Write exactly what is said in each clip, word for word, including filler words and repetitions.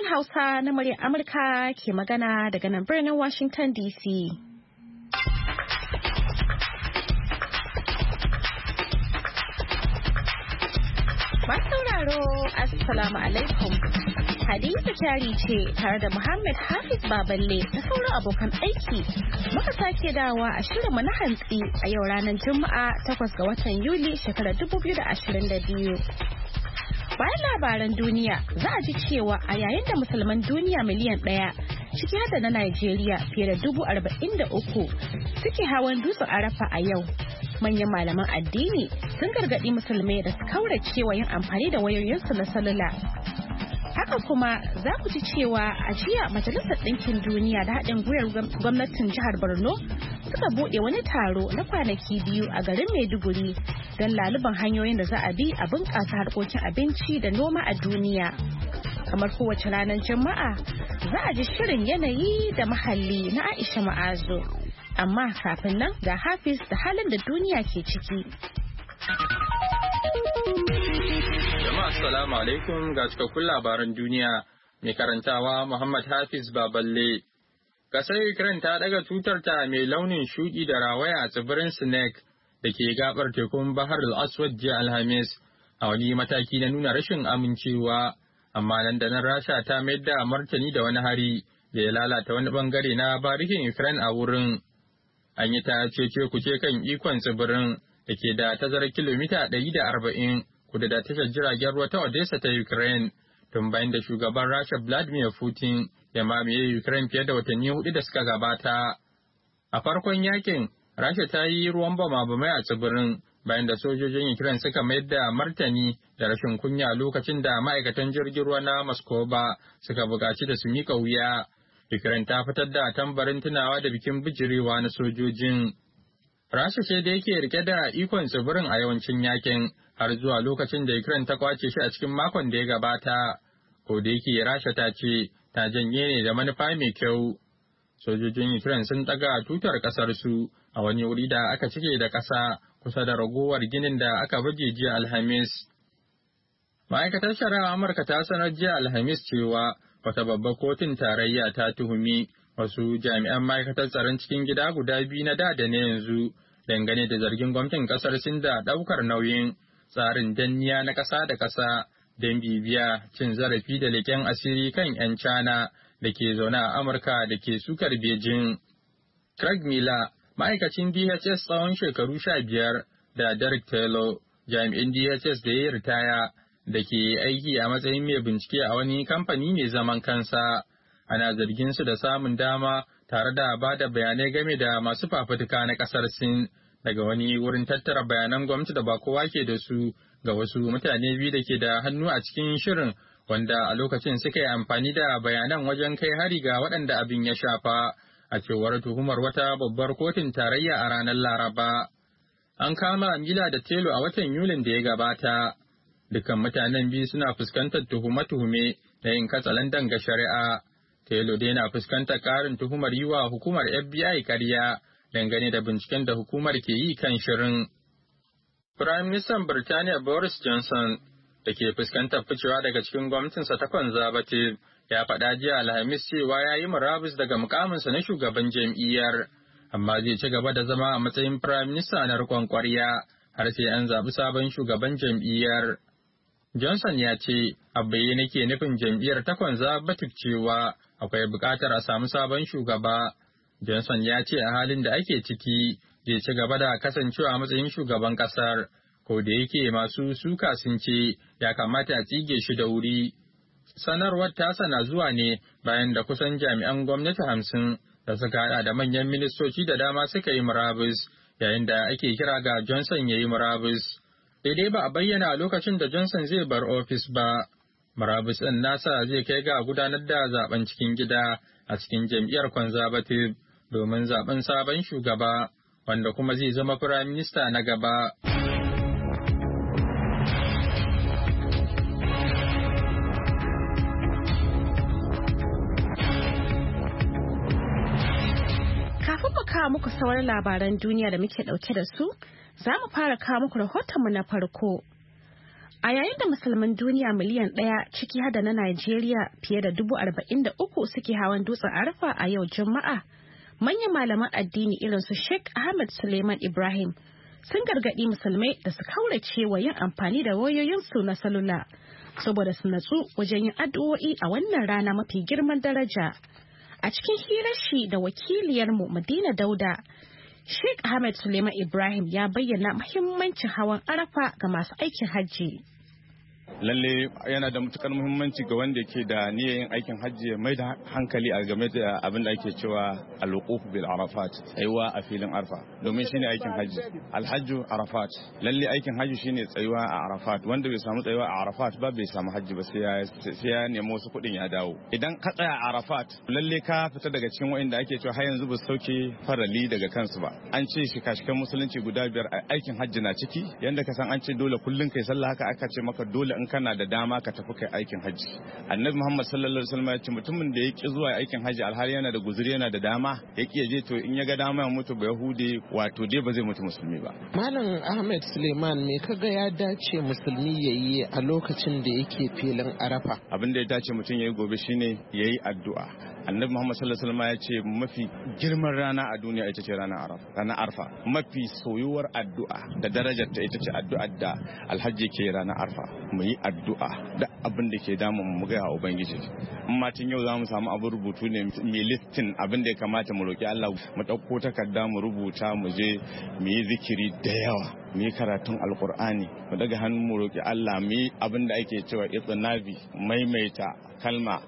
Hausa na muryar Amurka ke magana daga nan birnin Washington D C. Masu sauraro, Assalamu alaikum. Hadiza Kyari ce tare da Muhammad Hafiz Baballe da sauran abokan aiki. Muka sake dawa a shirinmu na hantsi a yau ranar Juma'a takwas ga watan Yuli shekarar dubu biyu da ashirin da biyu. Bayan labaran duniya za a ji cewa a yayin da musulman duniya miliyan ɗaya ciki hada na Najeriya fiye da dubu arba'in da uku suke hawan dutsen Arafa a yau. Manyan malaman addini sun gargaɗi musulmai da su kaurace wa yin amfani da wayoyinsu na salula. Haka kuma za ku ji cewa a jiya Majalisar Ɗinkin Duniya da haɗin gwiwar gwamnatin jihar Borno suka buɗe wani taro na kwanaki biyu a garin Maiduguri don laluban hanyoyin da za a bi a bunƙasa harkokin abinci da noma a duniya. Kamar kowace ranar Juma'a za a ji shirin yanayi da muhalli na Aisha Ma'azu. Amma kafin nan ga Hafiz da halin da duniya ke ciki. Jama'a assalamu alaikum ga cikakkun labaran duniya mai karantawa Muhammad Hafiz Baballe. Kasar Ukraine ta daga tutarta mai launin shuɗi da rawaya a tsibirin Snake da ke gabar tekun Bahar al-Aswad jiya Alhamis a wani mataki na nuna rashin amincewa, amma nan da nan Rasha ta mayar da martani da wani hari da ya lalata wani bangare na barikin Ukraine a wurin. An yi ta cece kuce kan ikon tsibirin da ke da tazarar kilomita ɗari da arba'in kudu da tashar jiragen ruwa ta Odessa ta Ukraine tun bayan da shugaban Rasha Vladimir Putin ya mamaye Ukraine fiye da watanni hudu da suka gabata. A farkon yakin, Rasha ta yi ruwan bama-bamai a tsibirin bayan da sojojin Ukraine suka mayar da martani da rashin kunya lokacin da ma'aikatan jirgin ruwa na Moscow suka buƙaci da su miƙa wuya. Ukraine ta fitar da tambarin tunawa da bikin bijirewa na sojojin. Rasha ce da yake rike da ikon tsibirin a yawancin yakin har zuwa lokacin da Ukraine ta kwace shi a cikin makon da ya gabata. Ko da yake Rasha ta ce ta janye ne da manufa mai kyau. Sojojin Ukraine sun ɗaga tutar ƙasar su a wani wuri da aka cike da ƙasa kusa da ragowar ginin da aka baje jiya Alhamis. Ma'aikatar shari'a Amurka ta sanar jiya Alhamis cewa wata babbar kotun tarayya ta tuhumi wasu jami'an ma'aikatar tsaron cikin gida guda biyu na da da na yanzu dangane da zargin gwamnatin kasar Sin da ɗaukar nauyin tsarin danniya na ƙasa da ƙasa don bibiya cin zarafi da leƙen asiri kan 'yan China da ke zaune a Amurka da ke sukar Beijing. Craig Miller, ma'aikacin D H S tsawon shekaru sha biyar, da Derek Taylor, jami'in D H S da ya ritaya da ke aiki a matsayin mai bincike a wani kamfani mai zaman kansa. Ana zargin su da samun dama tare da ba da bayanai game da masu fafutuka na kasar Sin daga wani wurin tattara bayanan gwamnati da ba kowa ke da su ga wasu mutane biyu da ke da hannu a cikin shirin wanda a lokacin suka yi amfani da bayanan wajen kai hari ga waɗanda abin ya shafa a cewar tuhumar wata babbar kotun tarayya a ranar Laraba. An kama Mila da Telo a watan Yulin da ya gabata. Dukkan mutanen biyu suna fuskantar tuhume-tuhume da yin katsalandan ga shari'a. Taylor dai na fuskantar ƙarin tuhumar yi wa hukumar F B I ƙarya dangane da binciken da hukumar ke yi kan shirin. Firayim Ministan Birtaniya Boris Johnson da ke fuskantar ficewa daga cikin gwamnatinsa ta Conservative ya faɗa jiya Alhamis cewa ya yi murabus daga mukaminsa na shugaban jam'iyyar, amma zai ci gaba da zama a matsayin Firayim Minista na riƙon ƙwarya har sai an zaɓi sabon shugaban jam'iyyar. Johnson ya ce, a bayyane ke nufin jam'iyyar ta Conservative cewa akwai buƙatar a samu sabon shugaba. Johnson ya ce a halin da ake ciki zai ci gaba da kasancewa a matsayin shugaban ƙasar, ko da yake masu suka sun ce ya kamata a tsige shi da wuri. Sanarwar tasa na zuwa ne bayan da kusan jami'an gwamnati hamsin da suka haɗa da manyan ministoci da dama suka yi murabus, yayin da ake kira ga Johnson ya yi murabus. Daidai ba a bayyana lokacin da Johnson zai bar ofis ba. Murabus ɗin nasa zai kai ga gudanar da zaben cikin gida a cikin jam'iyyar Conservative domin zaben sabon shugaba, wanda kuma zai zama Firayim Minista na gaba. Kafin mu kawo muku sauran labaran duniya da muke ɗauke da su, za mu fara kawo muku rahotonmu na farko. A yayin da musulman duniya miliyan ɗaya ciki hada na Najeriya fiye da dubu arba'in da uku suke hawan dutsen Arafa a yau Juma'a, manyan malaman addini irin su Sheikh Ahmad Suleiman Ibrahim sun gargaɗi musulmai da su kaurace wa yin amfani da wayoyinsu na salula saboda su natsu wajen yin addu'o'i a wannan rana mafi girman daraja. A cikin hirar shi da wakiliyarmu Madina Dauda, Sheikh Ahmed Suleiman Ibrahim ya bayyana muhimmancin hawan Arafa ga masu aikin hajji. Lalle yana da matukar muhimmanci ga wanda ke da niyyar yin aikin hajji mai da hankali a game da abin da ake cewa al-wuquf bil arafat, tsayuwa a filin arfa, domin shine aikin hajji. Al-hajju arafat, lalle aikin hajji shine tsayuwa a arafat. Wanda bai samu tsayuwa a arafat ba bai samu hajji ba sai ya sai ya nemi wasu kuɗin ya dawo. Idan ka tsaya a arafat, lalle ka fita daga cikin wa'inda ake cewa har yanzu ba sauke farali daga kansu ba. An ce shi kashikan musulunci guda biyar aikin hajji na ciki, yanda ka san an ce dole kullun kai sallah, haka aka ce maka dole in kana da dama ka tafi kai aikin hajji. Annabi Muhammad sallallahu alaihi wasallam ya ce mutumin da ya ki zuwa aikin hajji alhali yana da guzuri, yana da dama, ya ki je to in ya ga dama ya mutu ba Yahudi, wato dai ba zai mutu musulmi ba. Malam Ahmed Suleiman, me kaga ya dace musulmi yayi a lokacin da yake filin Arafa? Abin da ya dace mutum yayi gobe shine yayi addu'a. Annabi Muhammad sallallahu alaihi wasallam ya ce mafi girman rana a duniya ita ce ranar Arafa, ranar Arfa. Mafi soyuwar addu'a da darajar ta ita ce addu'ar da alhaji ke ranar Arfa. Mu yi addu'a da abin da ke damun mu ga Ubangiji. In ma tun yau za mu samu abin rubutu ne mai listin abin da ya kamata mu roki Allah, mu dauko takarda mu rubuta, mu je mu yi zikiri da yawa, mu yi karatun alkur'ani, mu daga hannu mu roki Allah, mu yi abin da ake cewa itsinabi, maimaita kalma,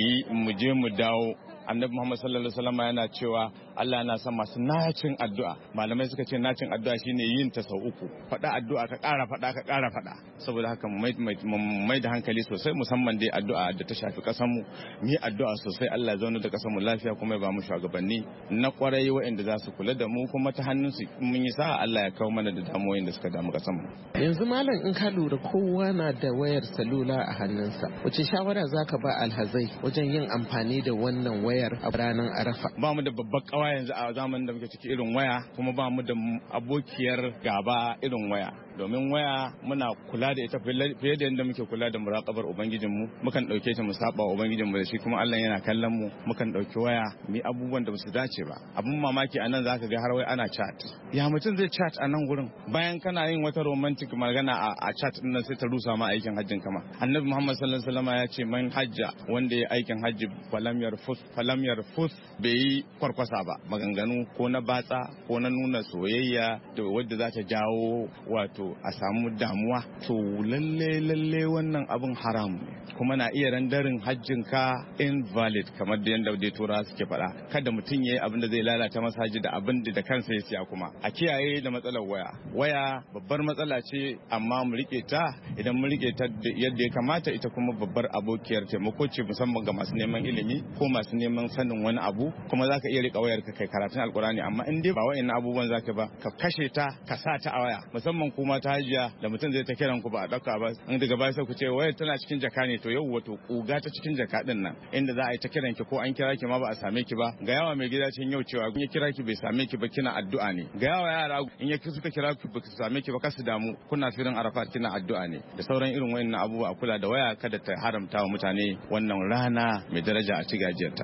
mu je mu dawo. Annabi Muhammad sallallahu alaihi wasallam yana cewa Allah yana son masu nacin addu'a. Malamai suka ce nacin addu'a shine yin ta sau uku. Faɗa addu'a ka ƙara faɗa ka ƙara faɗa. Saboda haka mu mai da hankali sosai, musamman dai addu'a da ta shafi ƙasar mu. Mu yi addu'a sosai, Allah ya zauna da ƙasar mu lafiya kuma ya ba mu shugabanni na ƙwarai waɗanda za su kula da mu, kuma ta hannun su mun yi sa'a Allah ya kawo mana da damuwoyin da suka damu ƙasar mu. Yanzu malam, in ka lura kowa na da wayar salula a hannunsa. Wace shawara zaka ba alhazai wajen yin amfani da wannan wayar a ranar Arafa? Ba mu da babbar kawa yanzu a zamanin da muke ciki irin waya, kuma ba mu da abokiyar gaba irin waya. Domin waya muna kula da ita fiye da yadda muke kula da muraƙabar Ubangijinmu. Mukan ɗauke ta mu saba Ubangijinmu da shi, kuma Allah yana kallon mu. Mukan ɗauki waya mu abubuwan da ba su dace ba. Abun mamaki a nan za ka ga har wai ana chat. Ya mutum zai chat a nan gurin bayan kana yin wata romantic magana a chat din nan, sai ta rusa ma aikin hajjin kama. Annabi Muhammad sallallahu alaihi wasallam ya ce man hajja, wanda ya aikin hajji falam yarfus falam yarfus, bai yi kwarkwasa ba, maganganu ko na batsa ko na nuna soyayya da wadda za ta jawo wato a samu damuwa, to lalle lalle wannan abin haram ne, kuma na iya randarin hajjin ka invalid, kamar da yanda dai tura suke faɗa. Kada mutum yayi abin da zai lalata masa haji da abin da kansa ya siya. Kuma a kiyaye da matsalar waya. Waya babbar matsala ce, amma mu rike ta. Idan mu rike ta yadda ya kamata, ita kuma babbar abokiyar taimako ce, musamman ga masu neman ilimi ko masu neman sanin wani abu. Kuma zaka iya rika wayar ka kai karatun alkurani, amma in dai ba wa'annan abubuwan zaka ba, ka kashe ta, ka sa ta a waya. Musamman kuma ta hajiya da mutum zai ta kiran ku ba a dauka ba, in daga baya sai ku ce wayar tana cikin jaka ne, to yau wato kuga ta cikin jaka din nan, inda za a yi ta kiran ki ko an kira ki ma ba a same ki ba. Ga yawa mai gida cin yau cewa in ya kira ki bai same ki ba, kina addu'a ne. Ga yawa yara in ya suka kira ki ba same ki ba, kasu damu, kuna firin Arafat kina addu'a ne. Da sauran irin wayannan abubuwa, kula da waya, kada ta haramta wa mutane wannan rana mai daraja a ci gajiyarta.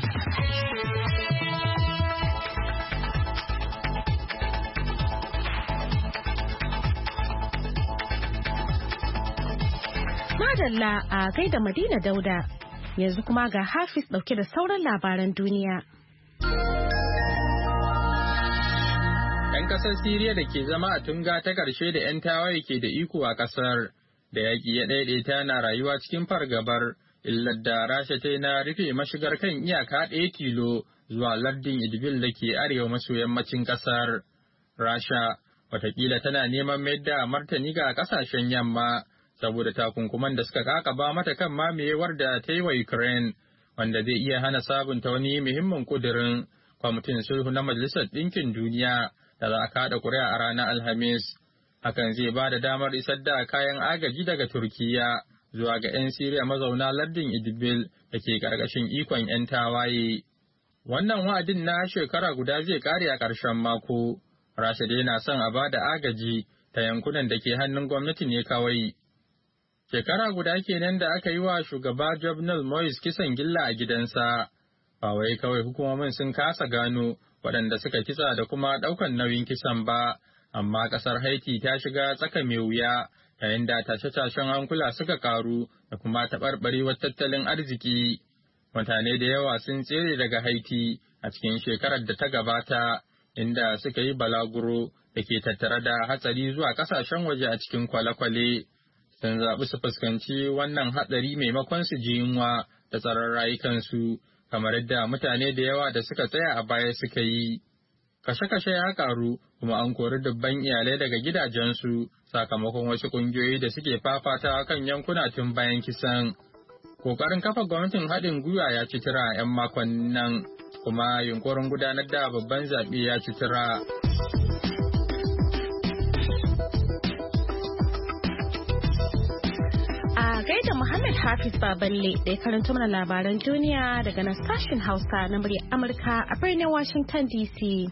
Madalla a gaida Madina Dauda. Yanzu kuma ga Hafiz dauke da sauran labaran duniya. ‘Yan ƙasar Siriya da ke zama a tunga ta ƙarshe da ‘yan tawaye ke da iko a ƙasar, da yaƙi ya ɗaiɗaita na rayuwa cikin fargabar illar da Rasha ta na rufe mashigar kan iyaka ɗaya tilo zuwa lardin Idbil da ke arewa maso yammacin ƙasar. Rasha watakila tana neman mayar da martani ga ƙasashen yamma saboda takunkuman da suka kakaba mata kan mamayewar da ta yi wa Ukraine, wanda zai iya hana sabunta wani muhimmin kudirin kwamitin sulhu na Majalisar Ɗinkin Duniya da za a kaɗa ƙuri'a a ranar Alhamis. Hakan zai ba da damar isar da kayan agaji daga Turkiyya zuwa ga 'yan Siriya mazauna lardin Idbil da ke ƙarƙashin ikon 'yan tawaye. Wannan wa'adin na shekara guda zai ƙare a ƙarshen mako. Rasha dai na son a ba da agaji ta yankunan da ke hannun gwamnati ne kawai. Shekara guda kenan da aka yi wa shugaba Jovenel Moise kisan gilla a gidansa. Ba wai kawai hukumomin sun kasa gano waɗanda suka kitsa da kuma ɗaukan nauyin kisan ba, amma ƙasar Haiti ta shiga tsaka mai wuya yayin da tashe-tashen hankula suka karu da kuma taɓarɓarewar tattalin arziki. Mutane da yawa sun tsere daga Haiti a cikin shekarar da ta gabata, inda suka yi balaguro da ke tattare da hatsari zuwa ƙasashen waje a cikin kwale-kwale. Sun zaɓi su fuskanci wannan hatsari maimakon su ji yunwa da tsaron rayukansu, kamar yadda mutane da yawa da suka tsaya a baya suka yi. Kashe-kashe ya karu kuma an kori dubban iyalai daga gidajensu sakamakon wasu ƙungiyoyi da suke fafata kan yankuna tun bayan kisan. Ƙoƙarin kafa gwamnatin haɗin gwiwa ya ci tura 'yan makon nan, kuma yunkurin gudanar da babban zaɓe ya ci tura. A gaida Muhammad Hafiz Baballe da ya karanta mana labaran duniya daga nan sashen Hausa na muryar Amurka a birnin Washington D C.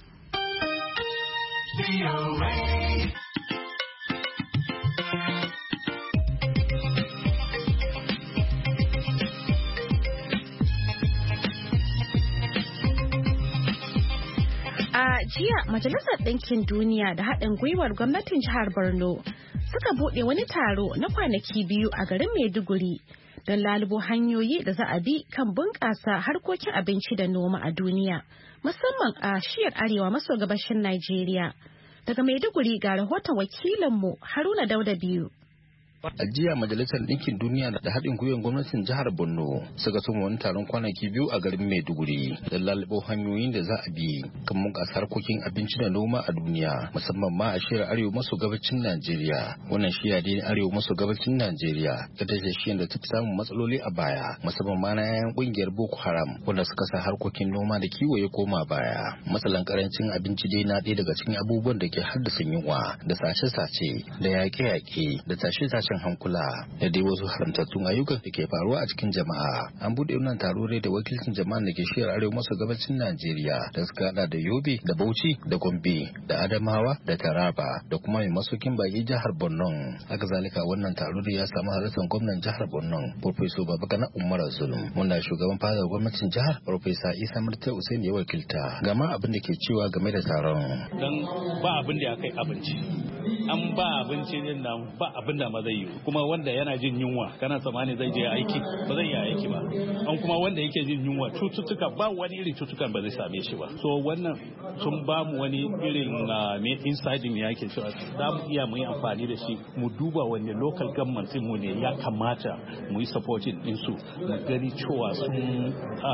A jiya Majalisar Ɗinkin Duniya da haɗin gwiwar gwamnatin jihar Borno suka buɗe wani taro na kwanaki biyu a garin Maiduguri don lalubo hanyoyi da za a bi kan bunƙasa harkokin abinci da noma a duniya, musamman a shiyar arewa maso gabashin Najeriya. Daga Maiduguri ga rahoton wakilinmu Haruna Dauda biyu. A jiya Majalisar Ɗinkin Duniya da haɗin gwiwar gwamnatin jihar Borno suka soma wani taron kwanaki biyu a garin Maiduguri don lalubo hanyoyin da za a bi kan bunƙasa harkokin abinci da noma a duniya, musamman ma a shiyar arewa maso gabacin Najeriya. Wannan shiya dai arewa maso gabacin Najeriya ita ce shiyar da ta fi samun matsaloli a baya, musamman ma na yayan ƙungiyar Boko Haram wanda suka sa harkokin noma da kiwo ya koma baya. Matsalan karancin abinci dai na ɗaya daga cikin abubuwan da ke haddasa yunwa da sace-sace da yaƙe-yaƙe da tashe-tashe hankula da dai wasu haramtattun ayyukan da ke faruwa a cikin jama'a. An buɗe wannan taro da wakilcin jama'a da ke shiyar arewa maso gabacin Najeriya da suka hada da Yobe da Bauchi da Gombe da Adamawa da Taraba da kuma mai masaukin baki jihar Borno. Haka zalika wannan taro da ya samu halartar gwamnan jihar Borno Professor Babagana Umar Zulum, wanda shugaban fadar gwamnatin jihar Professor Isa Murtai Hussein ya wakilta. Gama abin da ke cewa game da taron. Dan ba abin da ya kai abinci. An ba abinci din nan ba abin da ma zai yi, kuma wanda yana jin yunwa kana tsammani zai je aiki ba zai yi aiki ba, an kuma wanda yake jin yunwa cututtuka ba wani irin cututtukan ba zai same shi ba. So wannan sun ba mu wani irin me inside ne yake cewa za mu iya mu yi amfani da shi mu duba wani local government mu ne ya kamata mu yi supporting din su mu gani cewa sun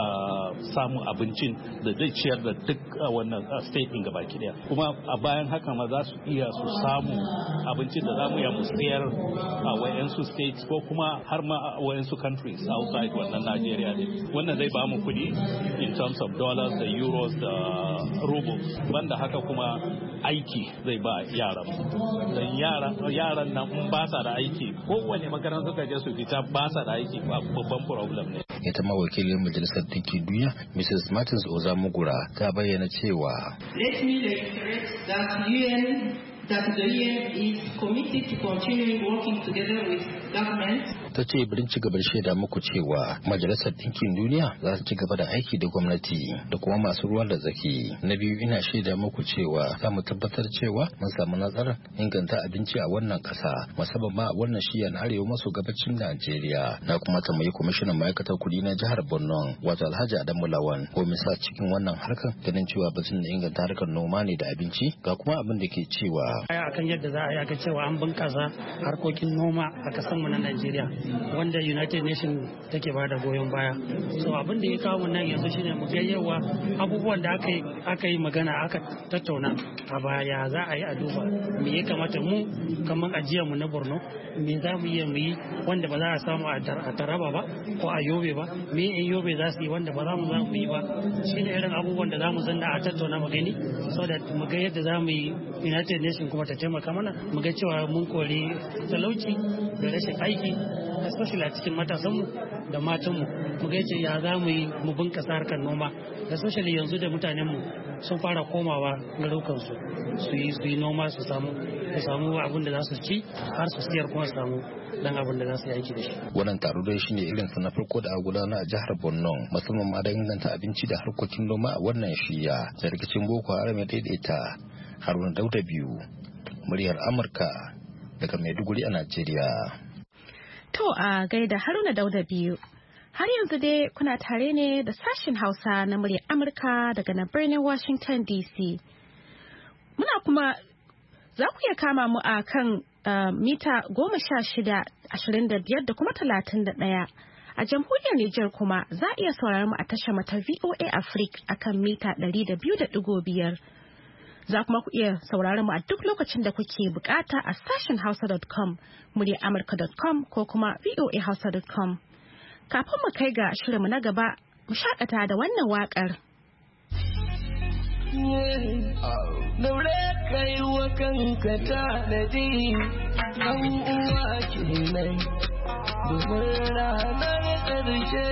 samu abincin da zai ciyar da duk wannan state din gabaki daya, kuma a bayan haka ma za su iya su samu abincin da za mu iya mu sayar a wayansu states ko kuma har ma a wayansu countries outside wannan Najeriya ne. Wannan zai ba mu kuɗi in terms of dollars da euros da rubles. Banda haka kuma aiki zai ba yaran. Dan yaran yaran nan in ba sa da aiki kowane makaranta suka je su fita ba sa da aiki ba babban problem ne. Ita ma wakilin Majalisar Ɗinkin Duniya Missus Martins Ozamugura ta bayyana cewa Let me reiterate that U N that the U N is committed to continuing working together with governments. Ta ce birin ci gaba da shaida muku cewa Majalisar Ɗinkin Duniya za su ci gaba da aiki da gwamnati da kuma masu ruwa da tsaki. Na biyu ina shaida muku cewa za mu tabbatar cewa mun samu nasarar inganta abinci a wannan ƙasa, musamman ma a wannan shiya na arewa maso gabacin Najeriya. Na kuma tambayi kwamishinan ma'aikatar kuɗi na jihar Borno wato Alhaji Adamu Lawan ko misa cikin wannan harkar ganin cewa batun da inganta harkar noma ne da abinci, ga kuma abin da ke cewa. Akan yadda za a yi cewa an bunkasa harkokin noma a kasanmu na Najeriya wanda United Nations take ba da goyon baya. So abin da ya kawo nan yanzu shine mu ga yawa abubuwan da aka yi aka yi magana aka tattauna a baya za a yi a duba me ya kamata mu kamar ajiyar mu na Borno me za mu iya mu yi wanda ba za a samu a Taraba ba ko a Yobe ba, me in Yobe za su yi wanda ba za mu za mu yi ba. Shine irin abubuwan da za mu zanna a tattauna mu gani so da mu ga yadda za mu yi United Nations kuma ta taimaka mana mu ga cewa mun kori talauci da rashin aiki especially a cikin matasanmu da matanmu mu ga yace ya za mu yi mu bunƙasa harkar noma, especially yanzu da mutanenmu sun fara komawa garukansu su yi su yi noma su samu su samu abin da za su ci har su siyar kuma su samu dan abin da za su yi aiki da shi. Wannan taro dai shine irin sa na farko da a gudana a jihar Borno musamman ma da inganta abinci da harkokin noma a wannan shiya da rikicin Boko Haram ya daidaita. Haruna Dauda biyu muryar Amurka daga Maiduguri a Najeriya. To a gaida Haruna Dauda biyu. Har yanzu dai kuna tare ne da sashen Hausa na muryar Amurka daga na birnin Washington D C. Muna kuma za ku iya kama mu a kan uh, mita goma sha shida, ashirin da biyar da kuma talatin da ɗaya. A jamhuriyar Nijar kuma za a iya sauraron mu a tashar mata V O A Africa a kan mita ɗari da biyu da ɗigo biyar. Za kuma ku iya sauraron mu a duk lokacin da kuke bukata a sashen hausa dot com, muryar amurka dot com ko kuma v o a hausa dot com. Kafin mu kai ga shirinmu na gaba, mu shakata da wannan waƙar. Daure kai wa kanka tanadi, ɗan uwa kenan, domin ranar ƙarshe.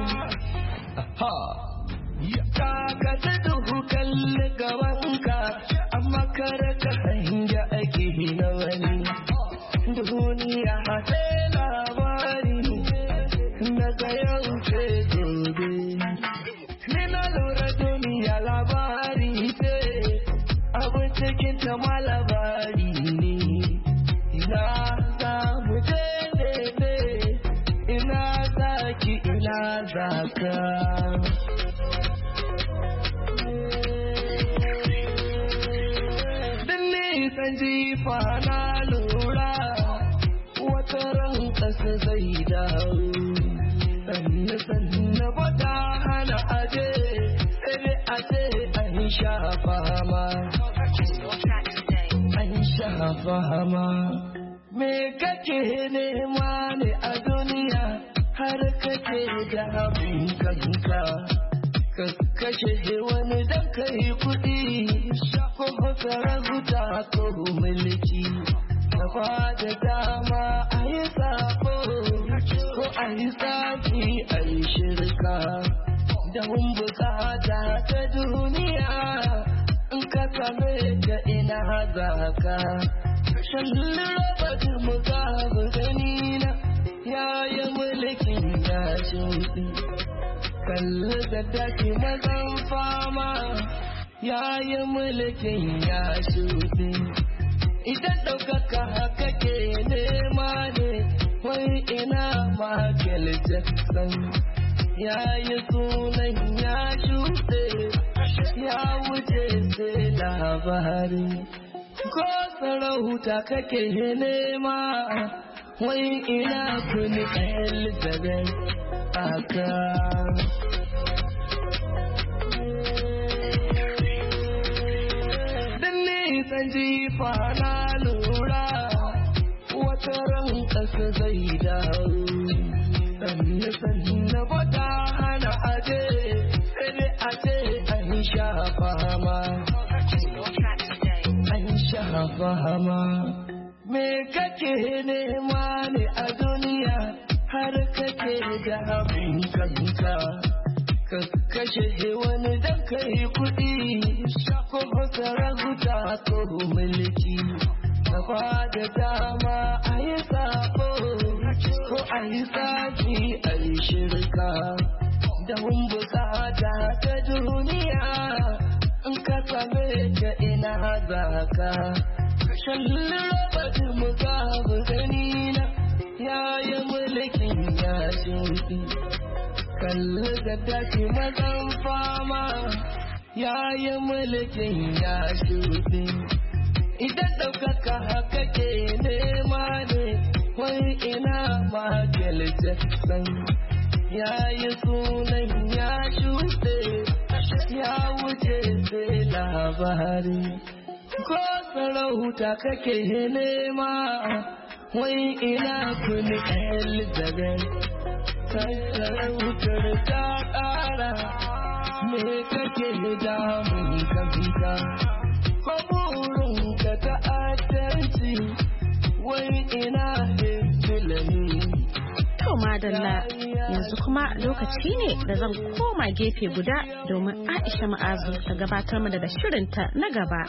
Kaka ta duhu kalli gabanka, amma kare ka hanya ake na wani. Duniya haɗe labari, daga yau ce gobe. Ni na lura duniya labari ce, abin cikin ta ma labari ne. Ina za mu je ne, ina za ki ina za ka. San jifa na lura wata ran ƙasa zai dawo, sannu sannu ba ta hana aje, sai aje an sha fama, an sha fama. Me kake nema ne a duniya har kake da abin kanka? Ka kashe wani dan kai kuɗi ko sarauta ko mulki, ka ba da dama a yi sako ko a yi saki a yi shirka don bukata ta duniya. In ka same ta ina za ka shan rabar mukabu ganina ya yi mulkin ya shuɗi. Kalli da daki mazan fama ya yi mulkin ya shuɗe. Idan ɗaukaka haka ke nema ne, wai ina Michael Jackson ya yi sunan ya shuɗe, ya wuce sai labari. Ko sarauta kake nema, wai ina kuni Elizabeth aka. San jifa na lura wata ran ƙasa zai dawo, sannu sannu ba ta hana aje, sai aje an sha fama, an sha fama. Me kake nema ne a duniya har kake da abin kanka? Ka kashe wani dan kai kuɗi ko sarauta ko mulki, ka ba da dama a yi sako ko a yi saki a yi shirka don bukata ta duniya. In ka same ta ina za ka shan rabar mukabu ganina ya yi mulkin ya shuɗi. Kalli da daki mazan fama ya yi mulkin ya shuɗe. Idan ɗaukaka haka ke nema ne, wai ina Michael Jackson ya yi sunan ya shuɗe, ya wuce sai labari. Ko sarauta kake nema, wai ina kuni Elizabeth. Sarautar ta ƙara, me kake damun kanka? Ko burinka ta'addanci, wai ina hifilani. To madalla yanzu kuma lokaci ne da zan koma gefe guda domin Aisha Ma'azu ta gabatar mana da shirinta na gaba.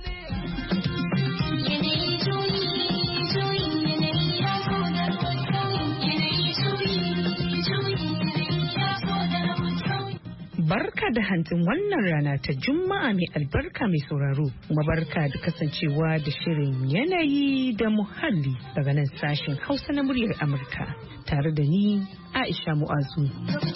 Barka da hantsin wannan rana ta Juma'a mai albarka mai sauraro, kuma barka da kasancewa da shirin yanayi da muhalli daga nan sashen Hausa na muryar Amurka tare da ni Aisha Mu'azu.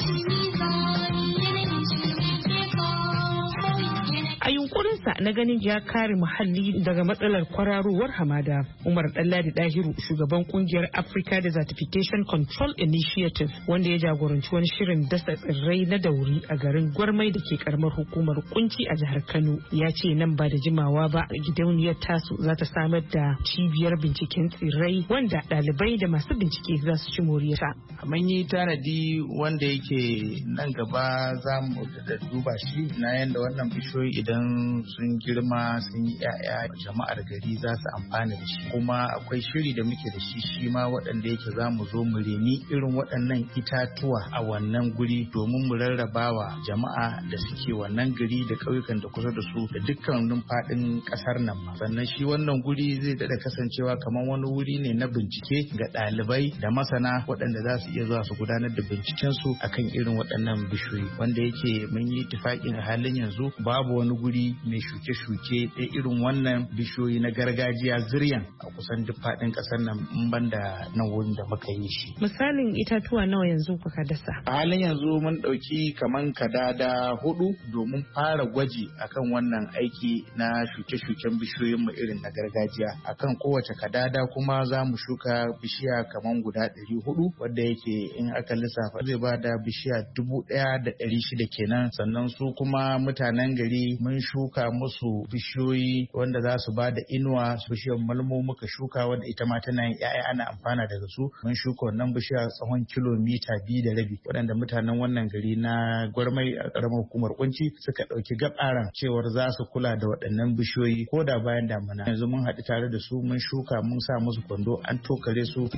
A yunkurinsa na ganin ya kare muhalli daga matsalar kwararowar hamada, Umar Ɗanladi Dahiru, shugaban kungiyar Africa Desertification Control Initiative, wanda ya jagoranci wani shirin dasa tsirrai na dauri a garin Gwarmai da ke karamar hukumar Kunci a jihar Kano, ya ce nan ba da jimawa ba gidauniyar tasu za ta samar da cibiyar binciken tsirrai wanda ɗalibai da masu bincike za su ci moriyarta. Mun yi tanadi wanda yake nan gaba za mu da duba shi na yanda wannan bishiyoyi idan sun girma sun yi ‘ya'ya jama'ar gari za su amfana da shi, kuma akwai shiri da muke da shi shi ma waɗanda yake za mu zo mu reni irin waɗannan itatuwa a wannan guri domin mu rarrabawa jama'a da suke wannan gari da ƙauyukan da kusa da su da dukkanin faɗin ƙasar nan ma. Sannan shi wannan guri zai daɗa kasancewa kamar wani wuri ne na bincike ga ɗalibai da masana waɗanda za su iya zuwa su gudanar da bincikensu akan irin waɗannan bishiyoyi, wanda yake mun yi tufaƙin a halin yanzu babu wani guri mai shuke-shuke da irin wannan bishiyoyi na gargajiya ziryan a kusan duk faɗin ƙasar nan in ban da nan wurin da muka yi shi. Misalin itatuwa nawa yanzu kuka dasa? A halin yanzu mun ɗauki kaman kadada hudu domin fara gwaji akan wannan aiki na shuke-shuken bishiyoyin mu irin na gargajiya. Akan kowace kadada kuma za mu shuka bishiya kaman guda ɗari hudu, wadda yake in aka lissafa zai ba da bishiya dubu ɗaya da ɗari shida kenan. Sannan su kuma mutanen gari mun shuka musu bishiyoyi wanda za su ba da inuwa, bishiyar malmo muka shuka wanda ita ma tana yin ‘ya'ya ana amfana daga su. Mun shuka wannan bishiya tsawon kilomita biyu da rabi, waɗanda mutanen wannan gari na Gwarmai a ƙaramar hukumar Kunci suka ɗauki gabaran cewar za su kula da waɗannan bishiyoyi ko da bayan damuna. Yanzu mun haɗu tare da su mun shuka mun sa musu kwando an tokare su.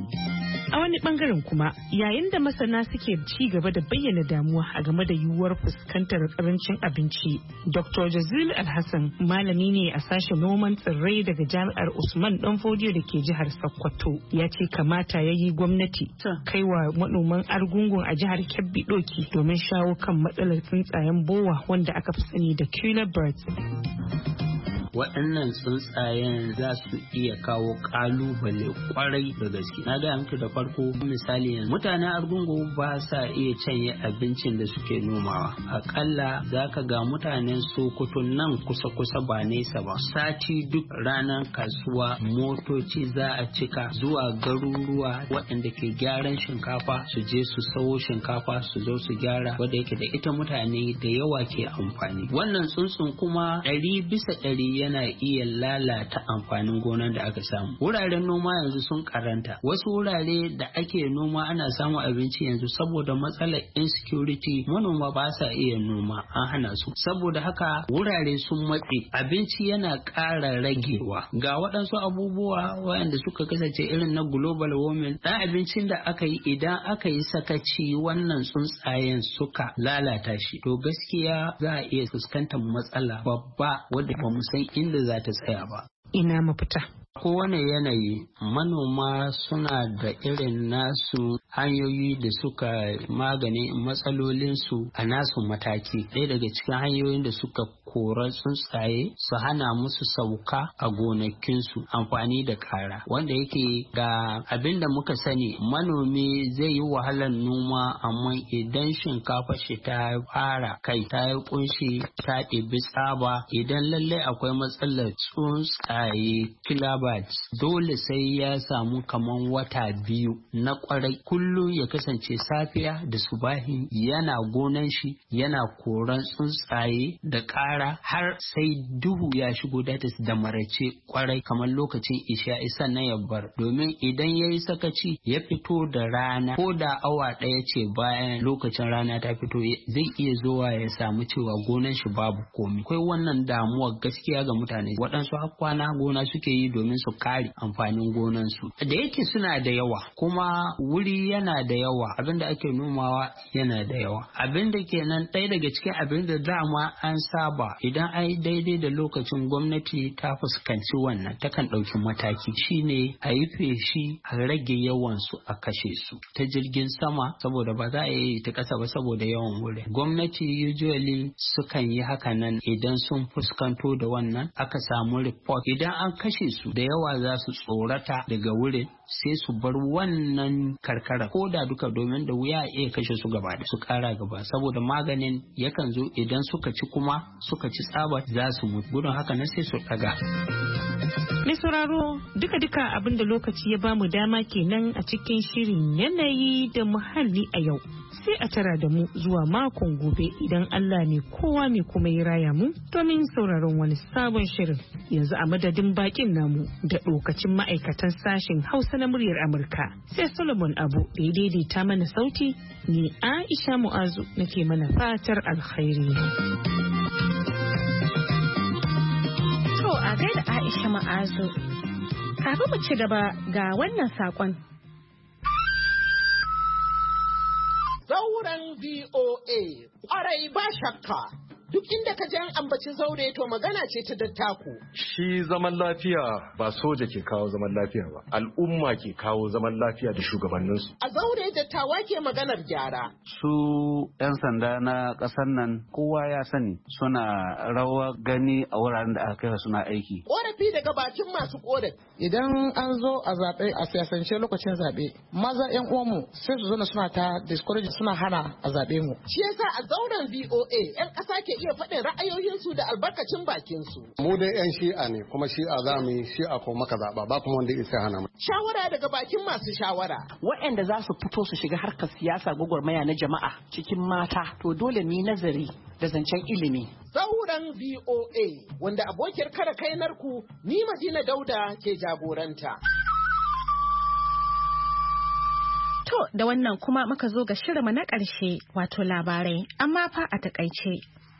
A wani bangaren kuma, yayin da masana suke ci gaba da bayyana damuwa a game da yiwuwar fuskantar karancin abinci, Doctor Jazil Alhassan, malami ne a sashen noman tsirrai daga Jami'ar Usman Danfodiyo da ke jihar Sokoto, ya ce kamata ya yi gwamnati kaiwa manoman argungun a jihar Kebbi doki domin shawo kan matsalar tsuntsayen bowa wanda aka fi sani da killer birds. waɗannan tsuntsayen za su iya kawo ƙalubale kwarai da gaske. Na ga muku da farko misali yanzu mutanen Argungu ba sa iya canye abincin da suke nomawa. Akalla za ka ga mutanen Sokoto nan kusa-kusa ba nesa ba. Sati duk ranar kasuwa motoci za a cika zuwa garuruwa waɗanda ke gyaran shinkafa su je su sawo shinkafa su zo su gyara wadda yake da ita mutane da yawa ke amfani. Wannan tsuntsun kuma ɗari bisa ɗari yana iya lalata amfanin gonar da aka samu. Wuraren noma yanzu sun karanta. Wasu wurare da ake noma ana samun abinci yanzu saboda matsalar insecurity manoma ba sa iya noma an hana su. Saboda haka wurare sun matse abinci yana ƙara ragewa. Ga waɗansu abubuwa waɗanda suka kasance irin na global warming ɗan abincin da aka yi idan aka yi sakaci wannan tsuntsayen suka lalata shi to gaskiya za a iya fuskantar matsala babba wadda ba mu san inda za ta tsaya ba. Ina mafita. Kowane yanayi manoma suna da irin nasu hanyoyi da suka magani matsalolinsu a nasu mataki. Ɗaya daga cikin hanyoyin da suka kora tsuntsaye su hana musu sauka a gonakinsu amfani da kara. Wanda yake ga abin da muka sani manomi zai yi wahalar noma amma idan shinkafa shi ta fara kai ta yi kunshi ta ɗibi tsaba idan lallai akwai matsalar tsuntsaye kilaba dole sai ya samu kaman wata biyu na kwarai kullum ya kasance safiya da subahin yana gonan shi yana koran tsuntsaye da ƙara har sai duhu ya shigo datis da marace kwarai kamar lokacin isha sannan ya bar domin idan ya yi sakaci ya fito da rana ko da awa ɗaya ce bayan lokacin rana ta fito zai iya zuwa ya samu cewa gonan shi babu komi. Akwai wannan damuwa gaskiya ga mutane waɗansu har kwana gona suke yi domin domin su kare amfanin gonansu. Da yake suna da yawa kuma wuri yana da yawa, abin da ake nomawa yana da yawa. Abin da kenan ɗaya daga cikin abin da dama an saba idan an yi daidai da lokacin gwamnati ta fuskanci wannan takan ɗauki mataki shine a yi feshi a rage yawan su a kashe su ta jirgin sama saboda ba za a yi ta ƙasa ba saboda yawan wuri. Gwamnati usually sukan yi haka nan idan sun fuskanto da wannan aka samu report idan an kashe su da yawa za su tsorata daga wurin sai su bar wannan karkara ko da duka domin da wuya iya kashe su gaba da su kara gaba saboda maganin yakan zo idan suka ci kuma suka ci tsaba za su mutu gudun haka nan sai su daga. Mai sauraro duka-duka abin da lokaci ya bamu dama kenan a cikin shirin yanayi da muhalli a yau. Sai a tara da mu zuwa makon gobe idan Allah ne kowa mai kuma ya raya mu domin sauraron wani sabon shirin. Yanzu a madadin bakin namu da lokacin ma'aikatan sashen Hausa na muryar Amurka. Sai Solomon Abu da ya daidaita mana sauti ni Aisha Mu'azu nake mana fatar alkhairi. To a gaida Aisha Ma'azu. Kafin mu ci gaba ga wannan sakon. Zauren V O A, ƙwarai ba shakka. Duk inda ka ji an ambaci zaure to magana ce ta dattaku. Shi zaman lafiya ba soja ke kawo zaman lafiya ba, al'umma ke kawo zaman lafiya da shugabanninsu. A zaure dattawa ke maganar gyara. Su 'yan sanda na ƙasar nan kowa ya sani suna rawa gani a wuraren da aka kai suna aiki. Ƙorafi daga bakin masu ƙorafi. Idan an zo a zaɓe a siyasance lokacin zaɓe, maza 'yan uwanmu sai su zo suna ta discourage suna hana a zaɓe mu. Shi yasa a zauren V O A 'yan ƙasa ke iya faɗin ra'ayoyinsu da albarkacin bakinsu. Mu dai 'yan shi'a ne kuma shi'a za mu yi shi'a ko maka zaɓa ba kuma wanda isa hana mu. Shawara daga bakin masu shawara. Waɗanda za su fito su shiga harkar siyasa gwagwarmaya na jama'a cikin mata to dole mu nazari da zancen ilimi. Zauren V O A wanda abokiyar kare kainarku ni Madina Dauda ke jagoranta. To da wannan kuma muka zo ga shirinmu na ƙarshe wato labarai amma fa a takaice.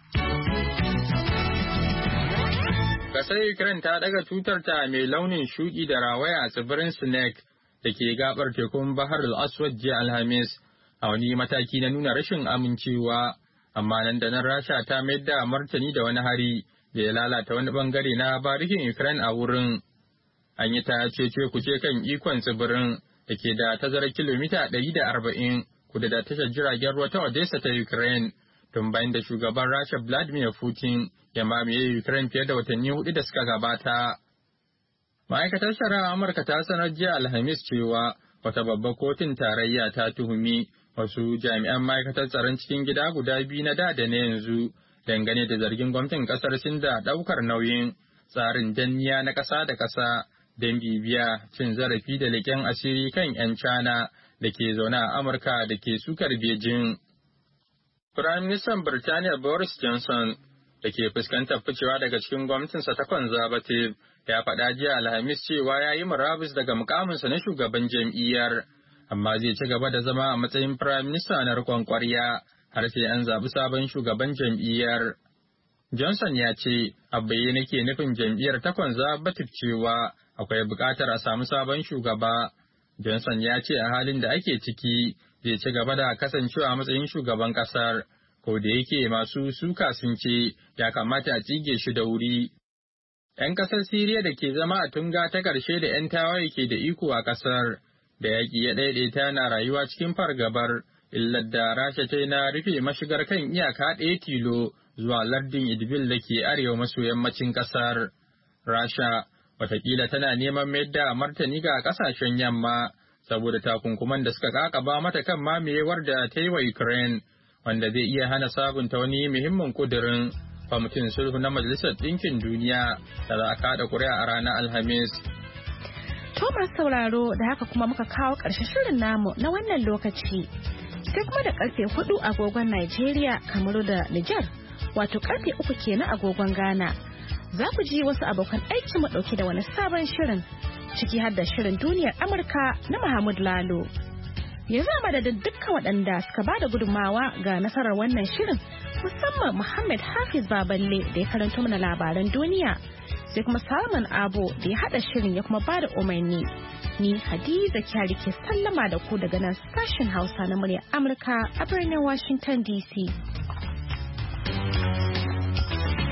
Ƙasar Ukraine ta daga tutarta mai launin shuɗi da rawaya a tsibirin Snake da ke gabar tekun Bahar al-Aswad jiya Alhamis a wani mataki na nuna rashin amincewa, amma nan da nan Rasha ta mayar da martani da wani hari da ya lalata wani bangare na barikin Ukraine a wurin. An yi ta cece kuce kan ikon tsibirin da ke da tazarar kilomita ɗari da arba'in kudu da tashar jiragen ruwa ta Odessa ta Ukraine, tun bayan da shugaban Rasha Vladimir Putin ya mamaye Ukraine fiye da watanni hudu da suka gabata. Ma'aikatar shari'a Amurka ta sanar jiya Alhamis cewa wata babbar kotun tarayya ta tuhumi wasu jami'an ma'aikatar tsaron cikin gida guda biyu na da da na yanzu dangane da zargin gwamnatin kasar Sin da ɗaukar nauyin tsarin danniya na ƙasa da ƙasa don bibiya cin zarafi da leƙen asiri kan 'yan China da ke zaune a Amurka da ke sukar Beijing. Firaministan Birtaniya Boris Johnson da ke fuskantar ficewa daga cikin gwamnatinsa ta Conservative ya faɗa jiya Alhamis cewa ya yi murabus daga mukaminsa na shugaban jam'iyyar, amma zai ci gaba da zama a matsayin firaminista na riƙon ƙwarya har sai an zaɓi sabon shugaban jam'iyyar. Johnson ya ce, a bayyane ke nufin jam'iyyar ta Conservative cewa akwai buƙatar a samu sabon shugaba. Johnson ya ce a halin da ake ciki zai ci gaba da kasancewa a matsayin shugaban ƙasar, ko da yake masu suka sun ce ya kamata a tsige shi da wuri. 'Yan ƙasar Siriya da ke zama a tunga ta ƙarshe da 'yan tawaye ke da iko a ƙasar, da yaƙi ya ɗaiɗaita na rayuwa cikin fargabar illar da Rasha ta yi na rufe mashigar kan iyaka ɗaya tilo zuwa lardin Idbil da ke arewa maso yammacin ƙasar. Rasha watakila tana neman mayar da martani ga ƙasashen yamma saboda takunkuman da suka kakaba mata kan mamayewar da ta yi wa Ukraine, wanda zai iya hana sabunta wani muhimmin kudirin kwamitin sulhu na Majalisar Ɗinkin Duniya da za a kaɗa ƙuri'a a ranar Alhamis. Thomas sauraro da haka kuma muka kawo ƙarshen shirin namu na wannan lokaci. Sai kuma da karfe hudu agogon Najeriya, Kamaru da Nijar, wato karfe uku kenan agogon Ghana. Za ku ji wasu abokan aiki mu ɗauki da wani sabon shirin, ciki har da shirin duniyar Amurka na Mahmud Lalo. Yanzu a madadin dukkan waɗanda suka ba da gudunmawa ga nasarar wannan shirin, musamman Muhammad Hafiz Baballe da ya karanto mana labaran duniya, sai kuma Salman Abo da ya haɗa shirin ya kuma bada umarni. Ni Hadiza Kyari ke sallama da ku daga nan sashen Hausa na muryar Amurka a birnin Washington D C.